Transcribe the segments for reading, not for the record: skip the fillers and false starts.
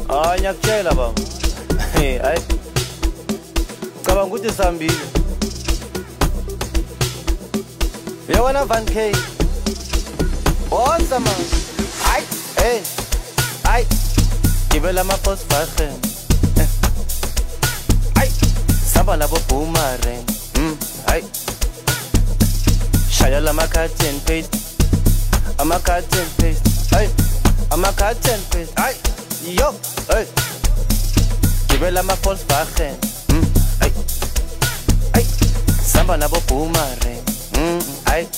Ngiyakutshela baba. Hayi. Cabanga ukuthi sihambile. Yabona Van K. Awesome man. Hayi. Gibela ama-Volkswagen. Hayi. Samba nabo Boomerang. Hayi. Shaya lama-cut and paste. Ama-cut and paste. Hayi. Ama-cut and paste. Hayi. Yo. Hey. Gibela ama-Volkswagen. Hayi. Samba nabo Boomerang. Hayi.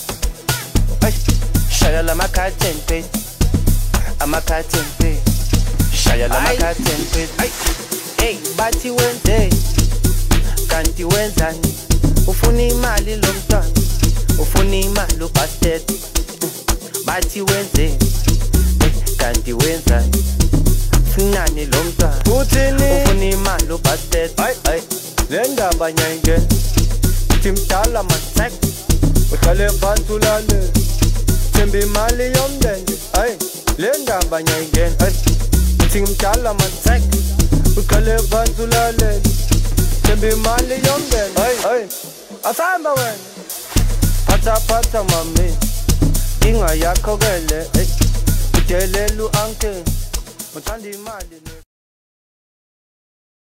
Shaya lama-cut and paste. Ama-cut and paste. Shaya lama-cut and paste. Hey, bathi wenze kanti wenzani? Ufuna imali lo mntwana, ufuna imali ubastard. Bathi wenze kanti wenzani? Ufunani lo mntwana, uthini? Ufuna imali ubastard. Hayi, le ndaba nyayingena uthi mdala man, uhlale phansi ulale, themba imali yomndeni. Hayi, le ndaba nyayingena uthi mdala man, uhlale phansi ulale, themba imali yomndeni. Hayi, asamba wena, phatha mami, inga yakho kele, udelela u-uncle, uthanda imali.